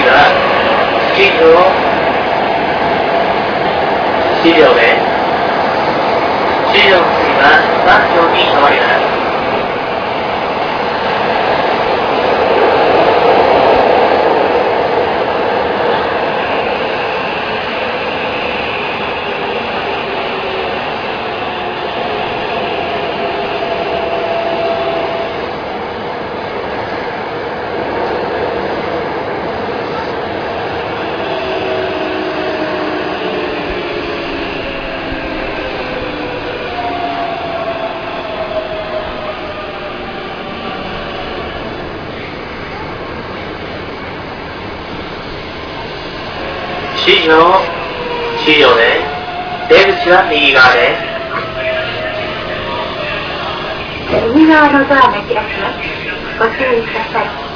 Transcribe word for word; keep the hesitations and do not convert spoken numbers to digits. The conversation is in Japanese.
は資料資料で資料の次はさん条に変わります。資料、資料です。出口は右側です。 右側のドアが開きます。ご注意ください。